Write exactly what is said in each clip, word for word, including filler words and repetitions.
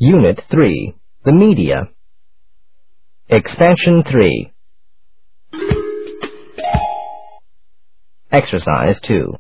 Unit three, the media. Expansion three. Exercise two.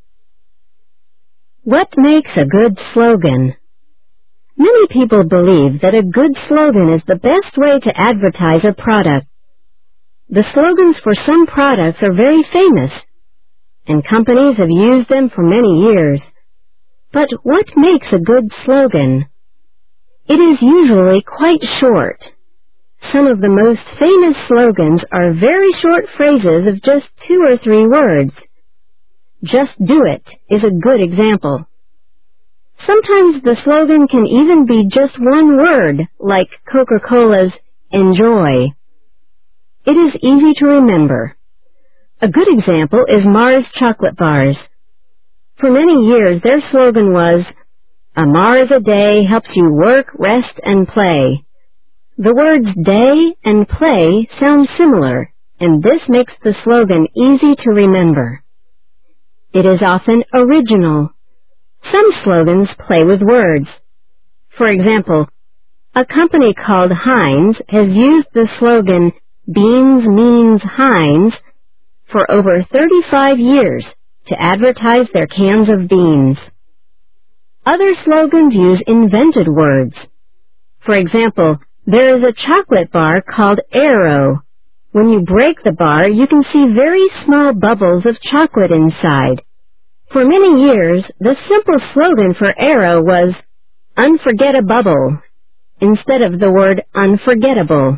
What makes a good slogan? Many people believe that a good slogan is the best way to advertise a product. The slogans for some products are very famous, and companies have used them for many years. But what makes a good slogan? It is usually quite short. Some of the most famous slogans are very short phrases of just two or three words. Just do it is a good example. Sometimes the slogan can even be just one word, like Coca-Cola's Enjoy. It is easy to remember. A good example is Mars chocolate bars. For many years, their slogan was, "A Mars a day helps you work, rest, and play." The words day and play sound similar, and this makes the slogan easy to remember. It is often original. Some slogans play with words. For example, a company called Heinz has used the slogan "Beans means Heinz" for over thirty-five years to advertise their cans of beans. Other slogans use invented words. For example, there is a chocolate bar called Aero. When you break the bar, you can see very small bubbles of chocolate inside. For many years, the simple slogan for Aero was "Unforget-a-bubble," instead of the word unforgettable.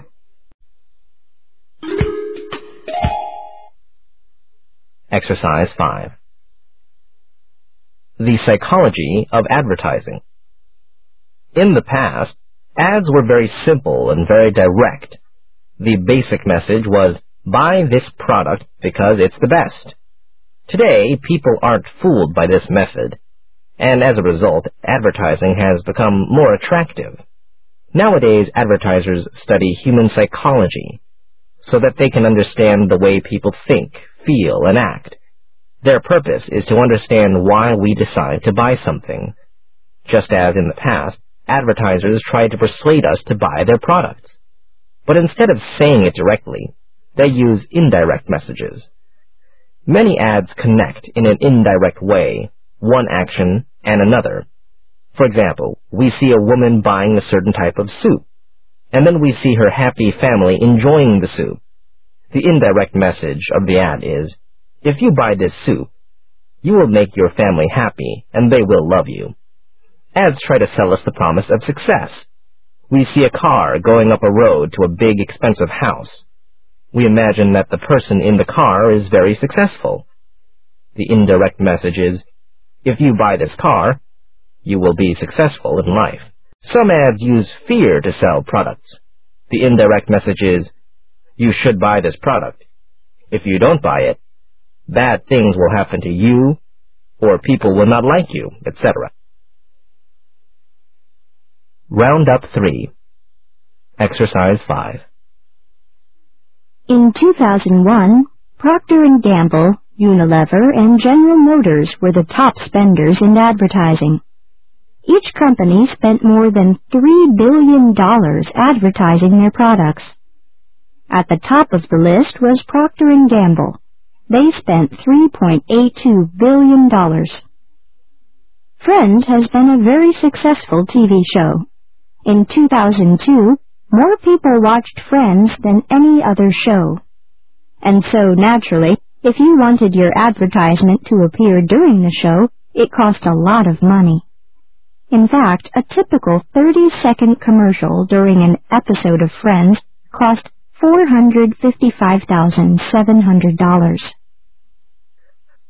Exercise five. The psychology of advertising. In the past, ads were very simple and very direct. The basic message was, buy this product because it's the best. Today, people aren't fooled by this method, and as a result, advertising has become more attractive. Nowadays, advertisers study human psychology so that they can understand the way people think, feel, and act. Their purpose is to understand why we decide to buy something. Just as in the past, advertisers tried to persuade us to buy their products. But instead of saying it directly, they use indirect messages. Many ads connect in an indirect way, one action and another. For example, we see a woman buying a certain type of soup, and then we see her happy family enjoying the soup. The indirect message of the ad is, if you buy this soup, you will make your family happy and they will love you. Ads try to sell us the promise of success. We see a car going up a road to a big, expensive house. We imagine that the person in the car is very successful. The indirect message is, if you buy this car, you will be successful in life. Some ads use fear to sell products. The indirect message is, you should buy this product. If you don't buy it, bad things will happen to you, or people will not like you, et cetera. Roundup three. Exercise five. In two thousand one, Procter and Gamble, Unilever, and General Motors were the top spenders in advertising. Each company spent more than three billion dollars advertising their products. At the top of the list was Procter and Gamble. They spent three point eight two billion dollars. Friends has been a very successful T V show. In two thousand two, more people watched Friends than any other show. And so, naturally, if you wanted your advertisement to appear during the show, it cost a lot of money. In fact, a typical thirty-second commercial during an episode of Friends cost four hundred fifty-five thousand seven hundred dollars.